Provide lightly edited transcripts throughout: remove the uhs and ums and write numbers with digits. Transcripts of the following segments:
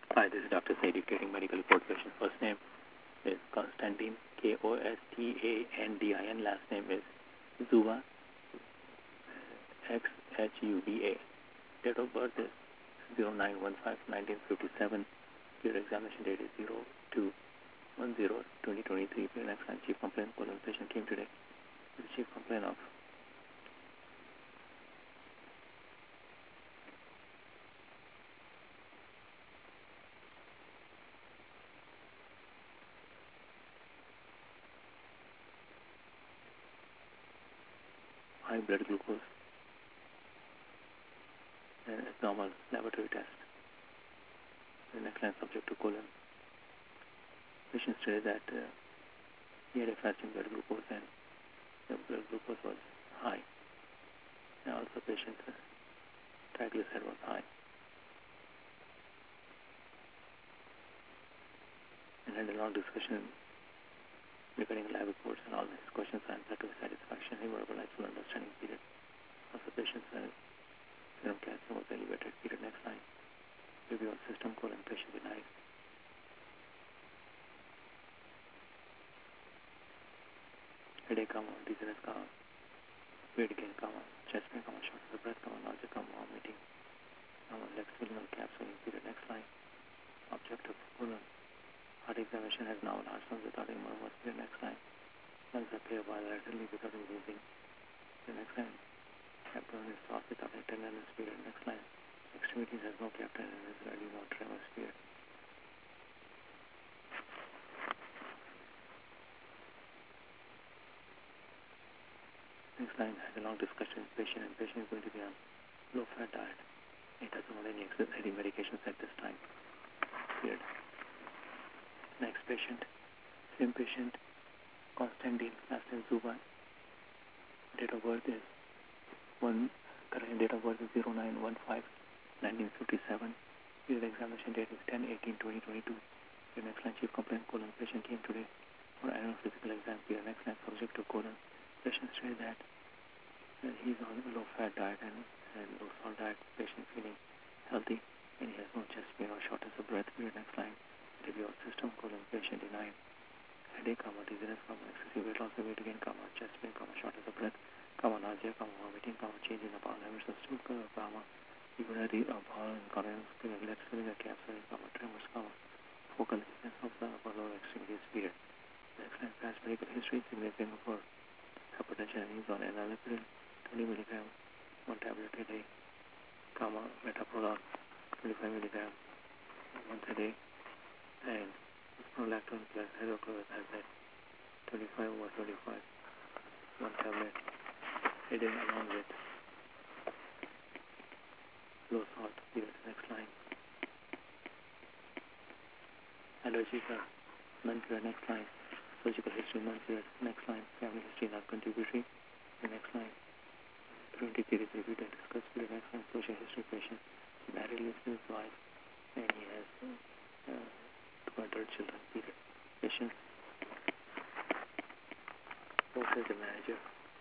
Hi, this is Dr. Said, dictating medical report patient. First name is Konstantin, Kostandin. Last name is Zuba, Xuba. Date of birth is 09/15/1957. Your examination date is 02/10/2023. Your next line, chief complaint. Patient came today. The chief complaint of high blood glucose and abnormal laboratory test. The next line, subject to colon. Patient stated that he had a fasting blood glucose and the blood glucose was high. And also patient triglyceride was high. And had a long discussion regarding lab reports and all his questions answered to his satisfaction. He verbalized full understanding period. Also patient's serum calcium was elevated period. Next line. Review of system colon. Patient denied. Headache, dizziness, weight gain, chest pain, shortness of breath, nausea, vomiting, legs swelling or calf swelling period. Next line. Objective colon. Heart examination has now heart sounds without any murmurs period. Next line. Lungs appear bilaterally without any wheezing. The next line. Abdomen is soft without any tenderness period. Next line. Extremities has no captain and is ready no tremors period. Next line has a long discussion with patient, and patient is going to be on low-fat diet. It doesn't want any medications at this time. Period. Next patient, same patient, Konstantin, last name Zuba. Date of birth is current date of birth is 09/15/1957. Period examination date is 10/18/2022. Your next line, chief complaint colon. Patient came today for annual physical exam. Your next line, subject to colon. Patient said that he's on a low-fat diet and low-salt diet. Patient feeling healthy and he has no chest pain or shortness of breath. Period. Next line, review of system colon. Patient denied. Headache, dizziness, excessive weight loss, weight gain, chest pain, shortness of breath, nausea, vomiting, change in the bowel habits of stool, urinary bowel incontinence, legs swelling, calf swelling, tremors, focal weakness of the lower extremities. Period. Next line, past medical history, significant for hypertension and he's on enalapril, 20 mg, 1 tablet a day, metoprolol, 25 mg, once a day, and prolactin plus hydrochlorothiazide, 25/25, 1 tablet a day along with low salt. Period. Next line. Allergies are non-period. Next line. Surgical history non-period. Next line. Family history not contributory. The next line. Preventive period reviewed and discussed. Period. Next line. Social history patient. Married, lives with his wife, and he has 2 adult children. Period. Patient works as a manager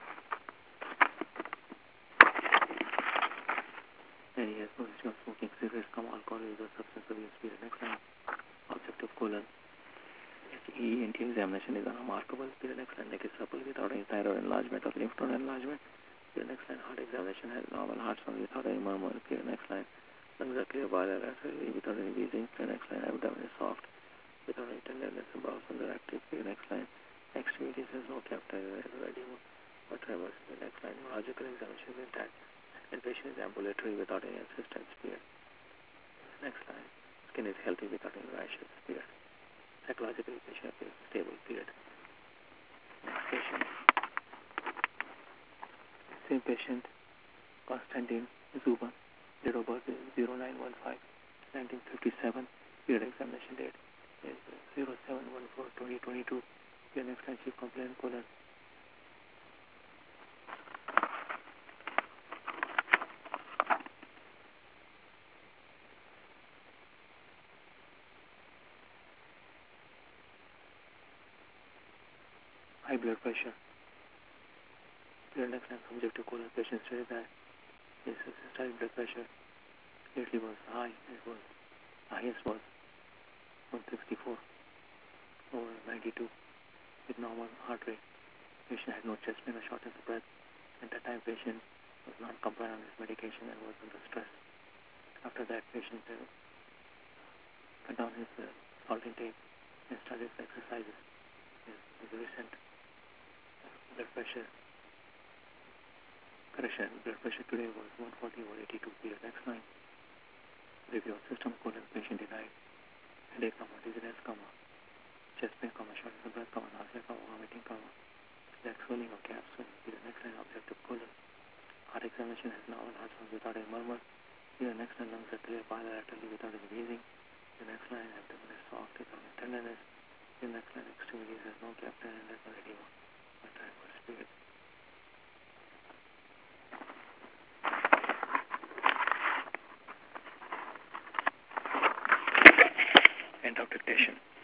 and he has no history of smoking cigarettes, alcohol use or substance abuse. Period. Next line. Objective colon. ENT examination is unremarkable. Period. Next line. Neck is supple without any thyroid enlargement or lymph node enlargement. Period. Next line. Heart examination has normal heart sound without any murmur. Period. Next line. Lungs are clear bilaterally without any wheezing. Period. Next line. Abdomen is soft without any tenderness and bowels are active. Period. Next line. Extremities has no captain edema or tremors. Period. Next line. Neurological examination is intact and patient is ambulatory without any assistance. Period. Next line. Skin is healthy without any rashes. Period. Psychologically, patient is stable. Period. Next patient. Same patient, Konstantin Zuba. Date of birth is 09/15/1957. Period. Examination date is 07/14/2022. Your next line, chief complaint colon. High blood pressure. Your next line, subject to colon. Patient said that his systolic blood pressure lately was high. It was highest was 164 over 92 with normal heart rate. Patient had no chest pain or shortness of breath. At that time, patient was non-compliant on his medication and was under stress. After that, patient cut down his salt intake and started his exercises. His recent blood pressure correction. Blood pressure today was 140 over 82. Period. Next line. Review of system colon. Patient denied headache, dizziness, chest pain, shortness of breath, nausea, vomiting, leg swelling or calf swelling. Period. Next line. Objective colon. Heart examination has normal heart sounds without any murmur. Here, next line, lungs are clear bilaterally without any wheezing. The next line, abdomen is soft without any tenderness. The next line, extremities has no gap tenderness or edema. One time for spirit. End of dictation.